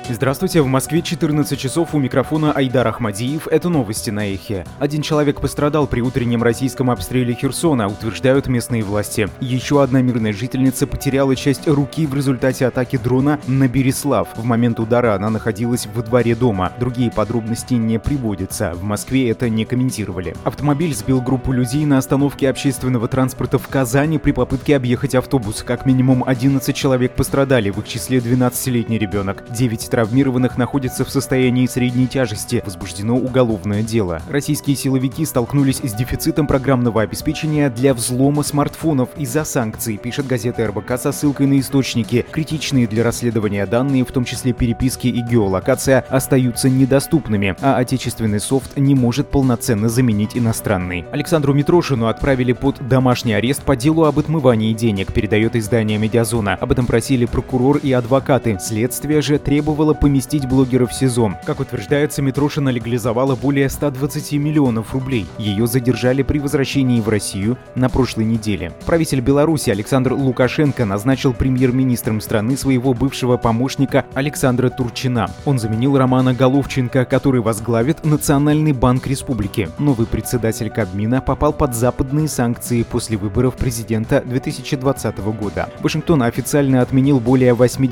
Здравствуйте, в Москве 14 часов, у микрофона Айдар Ахмадиев. Это новости на Эхе. Один человек пострадал при утреннем российском обстреле Херсона, утверждают местные власти. Еще одна мирная жительница потеряла часть руки в результате атаки дрона на Береслав. В момент удара она находилась во дворе дома. Другие подробности не приводятся. В Москве это не комментировали. Автомобиль сбил группу людей на остановке общественного транспорта в Казани при попытке объехать автобус. Как минимум 11 человек пострадали, в их числе 12-летний ребенок. 9 травмированных находятся в состоянии средней тяжести. Возбуждено уголовное дело. Российские силовики столкнулись с дефицитом программного обеспечения для взлома смартфонов из-за санкций, пишет газета РБК со ссылкой на источники. Критичные для расследования данные, в том числе переписки и геолокация, остаются недоступными, а отечественный софт не может полноценно заменить иностранный. Александру Митрошину отправили под домашний арест по делу об отмывании денег, передает издание «Медиазона». Об этом просили прокурор и адвокаты. Следствие же требовало поместить блогера в СИЗО. Как утверждается, Митрошина легализовала более 120 миллионов рублей. Ее задержали при возвращении в Россию на прошлой неделе. Правитель Беларуси Александр Лукашенко назначил премьер-министром страны своего бывшего помощника Александра Турчина. Он заменил Романа Головченко, который возглавит Национальный банк республики. Новый председатель Кабмина попал под западные санкции после выборов президента 2020 года. Вашингтон официально отменил более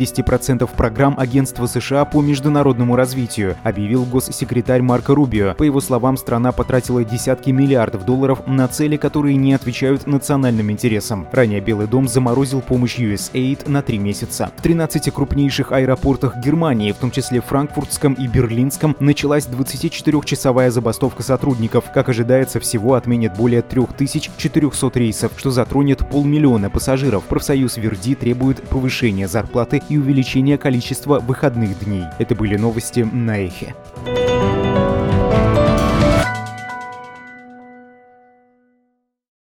80% программ агентства США по международному развитию, объявил госсекретарь Марко Рубио. По его словам, страна потратила десятки миллиардов долларов на цели, которые не отвечают национальным интересам. Ранее Белый дом заморозил помощь USAID на 3 месяца. В 13 крупнейших аэропортах Германии, в том числе Франкфуртском и Берлинском, началась 24-часовая забастовка сотрудников. Как ожидается, всего отменят более 3400 рейсов, что затронет 500 000 пассажиров. Профсоюз Верди требует повышения зарплаты и увеличения количества выходных дней. Это были новости на Эхе.